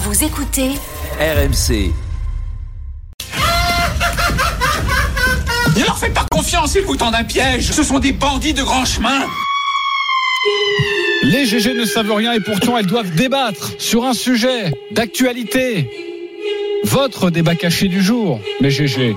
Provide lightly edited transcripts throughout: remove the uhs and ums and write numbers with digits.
Vous écoutez RMC. Ne leur faites pas confiance, ils vous tendent un piège. Ce sont des bandits de grand chemin. Les GG ne savent rien et pourtant elles doivent débattre sur un sujet d'actualité. Votre débat caché du jour, mes GG.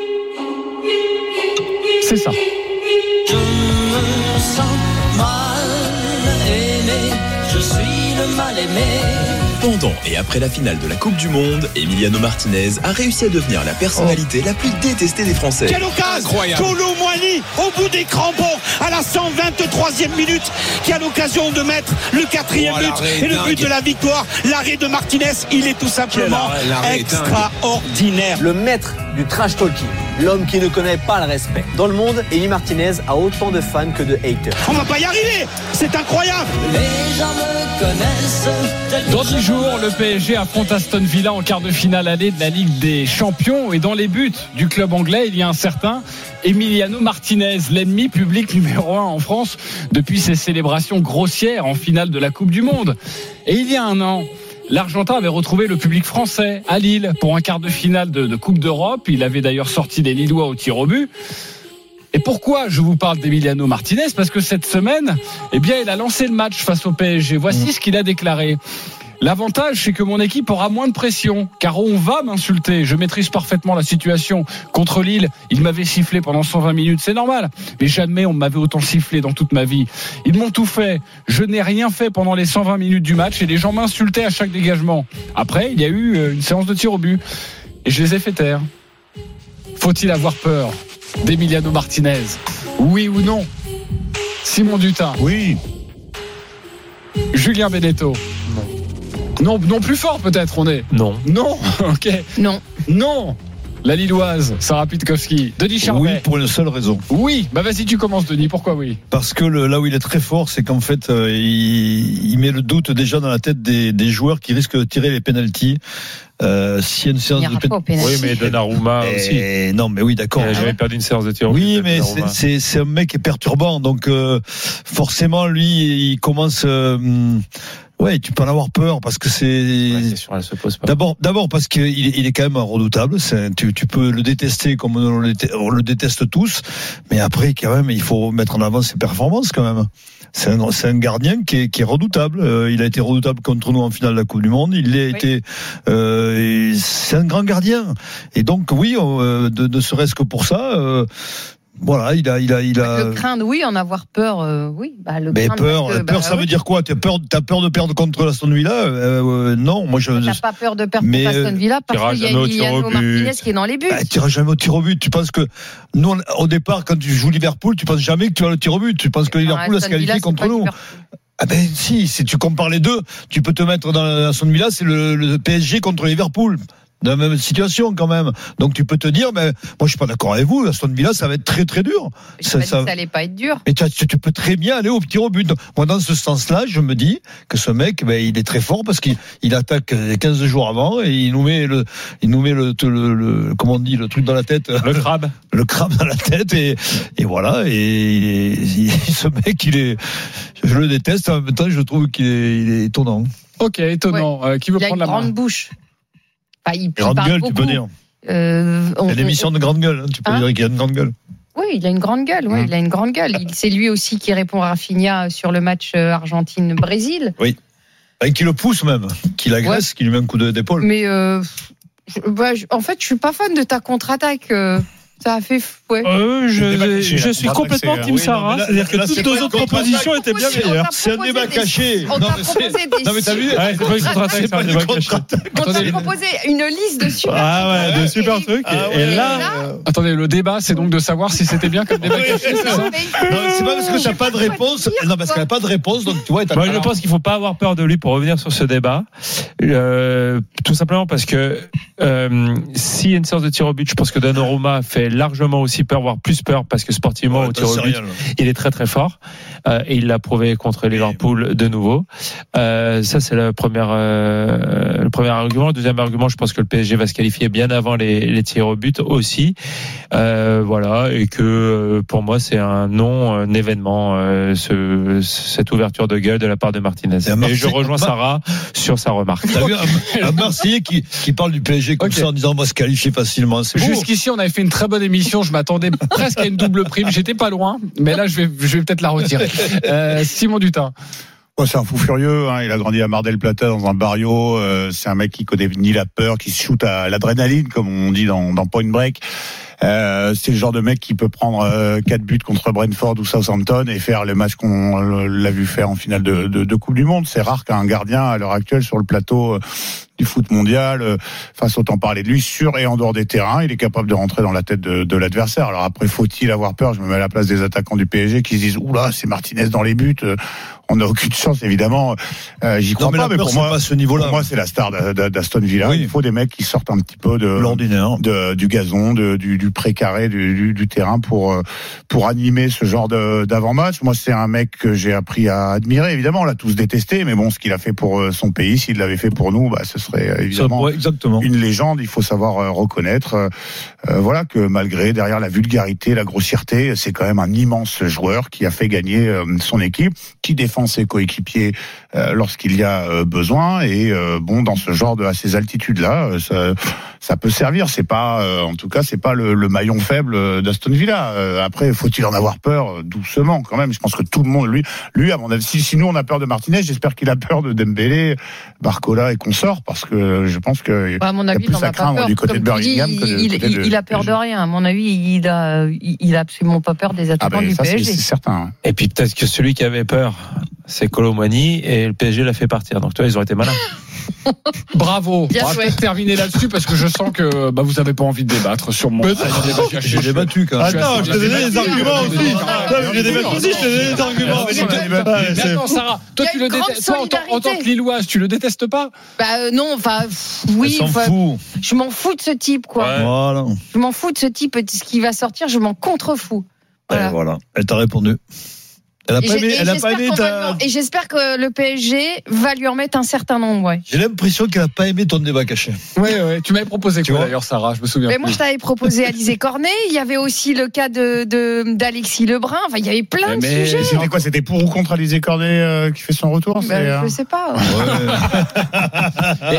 C'est ça. Je me sens mal aimé, je suis le mal aimé. Pendant et après la finale de la Coupe du Monde, Emiliano Martinez a réussi à devenir la personnalité la plus détestée des Français. Quelle occasion! Kolo Muani au bout des crampons à la 123e minute qui a l'occasion de mettre le 4e but et le but de la victoire. L'arrêt de Martinez, il est tout simplement extraordinaire. Le maître du trash talking, l'homme qui ne connaît pas le respect. Dans le monde, Emi Martinez a autant de fans que de haters. On va pas y arriver, c'est incroyable. Les gens me connaissent. Dans 10 jours, le PSG affronte Aston Villa en quart de finale aller de la Ligue des Champions. Et dans les buts du club anglais, il y a un certain Emiliano Martinez, l'ennemi public numéro 1 en France depuis ses célébrations grossières en finale de la Coupe du Monde. Et il y a un an, l'Argentin avait retrouvé le public français à Lille pour un quart de finale de Coupe d'Europe. Il avait d'ailleurs sorti des Lillois au tir au but. Et pourquoi je vous parle d'Emiliano Martinez? Parce que cette semaine, eh bien, il a lancé le match face au PSG. Voici ce qu'il a déclaré. L'avantage, c'est que mon équipe aura moins de pression, car on va m'insulter. Je maîtrise parfaitement la situation. Contre Lille, ils m'avaient sifflé pendant 120 minutes, c'est normal. Mais jamais on m'avait autant sifflé dans toute ma vie. Ils m'ont tout fait. Je n'ai rien fait pendant les 120 minutes du match et les gens m'insultaient à chaque dégagement. Après, il y a eu une séance de tir au but. Et je les ai fait taire. Faut-il avoir peur d'Emiliano Martinez? Oui ou non? Simon Dutin? Oui. Julien Benetto? Non, non, plus fort peut-être on est. Non. Non, ok. Non. La Lilloise, Sarah Pitkowski. Denis Charvet. Oui, pour une seule raison. Oui, bah vas-y, tu commences, Denis. Pourquoi oui? Parce que là où il est très fort, c'est qu'en fait, il met le doute déjà dans la tête des joueurs qui risquent de tirer les pénaltys. S'il y a une séance de pénalty. Oui, mais Donnarumma aussi. Non, mais oui, d'accord. J'avais perdu une séance de tir. Oui, mais c'est un mec qui est perturbant. Donc, forcément, lui, il commence. Ouais, tu peux en avoir peur parce que c'est sûr, elle se pose pas. D'abord parce qu'il est quand même redoutable. Tu peux le détester comme on le déteste tous, mais après quand même il faut mettre en avant ses performances quand même. C'est un gardien qui est redoutable. Il a été redoutable contre nous en finale de la Coupe du Monde. Il l'a été. C'est un grand gardien. Et donc oui, ne serait-ce que pour ça. Voilà, il a. Le craindre, oui, en avoir peur, oui. Bah, mais peur, ça veut dire quoi? T'as peur de perdre contre l'Aston Villa? Non, moi je. T'as pas peur de perdre contre l'Aston Villa parce qu'il y a Emiliano Martinez qui est dans les buts. T'iras jamais au tir au but. Tu penses que nous, au départ, quand tu joues Liverpool, tu penses jamais que tu vas le tir au but. Tu penses que Liverpool va se qualifier contre nous. Ah ben si tu compares les deux, tu peux te mettre dans l'Aston Villa, c'est le PSG contre Liverpool. Dans la même situation quand même. Donc tu peux te dire, mais moi je suis pas d'accord avec vous, Aston Villa ça va être très très dur. Ça allait pas être dur. Mais tu peux très bien aller au tir au but. Moi dans ce sens-là, je me dis que ce mec, il est très fort parce qu'il attaque 15 jours avant et il nous met le comment on dit, le truc dans la tête. Le crabe. Le crabe dans la tête et voilà. Et ce mec, je le déteste. En même temps, je trouve qu'il est étonnant. Ok, étonnant. Ouais. Qui veut prendre la main? Il a une grande bouche. Enfin, il grande parle gueule, beaucoup. tu peux dire. Il y a l'émission de grande gueule. Tu peux dire qu'il a une grande gueule. Oui, il a une grande gueule. Oui, il a une grande gueule. C'est lui aussi qui répond à Rafinha sur le match Argentine-Brésil. Oui. Et qui le pousse même, qui l'agresse, qui lui met un coup d'épaule. Mais en fait, je suis pas fan de ta contre-attaque. Ça a fait je suis complètement Team Sarah. C'est-à-dire que toutes nos autres propositions étaient bien meilleures. C'est un débat caché. On t'a proposé des. Non mais t'as vu? C'est pas une contre-attaque, c'est un débat caché. On t'a proposé une liste de super. Ah ouais, de super trucs. Et là, attendez, le débat, c'est donc de savoir si c'était bien comme débat caché. C'est ça. Non, c'est pas parce que t'as pas de réponse. Non, parce qu'elle a pas de réponse, donc tu vois. Moi, je pense qu'il faut pas avoir peur de lui pour revenir sur ce débat. Tout simplement parce que s'il y a une séance de tir au but, je pense que Donnarumma fait largement aussi peur, voire plus peur, parce que sportivement au tir au but, il est très très fort, et il l'a prouvé contre Liverpool de nouveau. Ça c'est le premier argument. Le deuxième argument, je pense que le PSG va se qualifier bien avant les tirs au but aussi. Voilà, et que pour moi c'est un événement, cette ouverture de gueule de la part de Martinez. Et je rejoins Sarah sur sa remarque. T'as vu un Marseillais qui parle du PSG comme ça en disant on va se qualifier facilement. Jusqu'ici, on avait fait une très bonne émission. Je m'attendais presque à une double prime. J'étais pas loin, mais là, je vais peut-être la retirer. Simon Dutin. C'est un fou furieux, hein. Il a grandi à Mar del Plata dans un barrio. C'est un mec qui connaît ni la peur, qui se shoot à l'adrénaline, comme on dit dans Point Break. C'est le genre de mec qui peut prendre 4 buts contre Brentford ou Southampton et faire le match qu'on l'a vu faire en finale de Coupe du Monde. C'est rare qu'un gardien à l'heure actuelle sur le plateau du foot mondial fasse autant parler de lui sur et en dehors des terrains. Il est capable de rentrer dans la tête de l'adversaire. Alors après, faut-il avoir peur? Je me mets à la place des attaquants du PSG qui se disent oula, c'est Martinez dans les buts. On n'a aucune chance, évidemment. J'y crois pas, mais pour moi, c'est la star d'Aston Villa. Oui. Il faut des mecs qui sortent un petit peu de l'ordinaire, du gazon, du précaré, du terrain pour animer ce genre d'avant-match. Moi, c'est un mec que j'ai appris à admirer. Évidemment, on l'a tous détesté, mais bon, ce qu'il a fait pour son pays, s'il l'avait fait pour nous, ce serait évidemment une légende. Il faut savoir reconnaître, voilà, que malgré derrière la vulgarité, la grossièreté, c'est quand même un immense joueur qui a fait gagner son équipe, qui défend ses coéquipiers lorsqu'il y a besoin, et bon, dans ce genre à ces altitudes-là, ça peut servir. C'est pas, en tout cas, c'est pas le maillon faible d'Aston Villa. Après, faut-il en avoir peur? Doucement, quand même. Je pense que tout le monde, lui, à mon avis, si nous on a peur de Martinez, j'espère qu'il a peur de Dembélé, Barcola et consorts, parce que je pense que à mon avis, il y a plus à craindre du côté de Birmingham que du côté de. Il a peur de rien. À mon avis, il a absolument pas peur des attaquants du PSG. C'est certain. Ouais. Et puis peut-être que celui qui avait peur, c'est Kolo Muani, et le PSG l'a fait partir. Donc toi, ils ont été malins. Bravo. On va peut-être terminer là-dessus parce que je sens que vous avez pas envie de débattre sur mon. J'ai débattu quand même. Attends, je te donnais des arguments aussi. J'ai débattu aussi, je te donnais des arguments. Mais attends, Sarah, toi tu le détestes. Toi, en tant que Lilloise, tu le détestes pas? Non, enfin, oui. Je m'en fous de ce type, quoi. Ouais. Voilà. Je m'en fous de ce type. Ce qui va sortir, je m'en contrefous. Voilà. Elle t'a répondu. Elle a pas aimé et j'espère que le PSG va lui en mettre un certain nombre. Ouais. J'ai l'impression qu'elle a pas aimé ton débat caché. Ouais. Tu m'avais proposé quoi d'ailleurs, Sarah? Je me souviens. Mais moi, je t'avais proposé Alizé Cornet. Il y avait aussi le cas d'Alexis Lebrun. Enfin, il y avait plein de sujets. C'était quoi? C'était pour ou contre Alizé Cornet qui fait son retour? Je sais pas. Et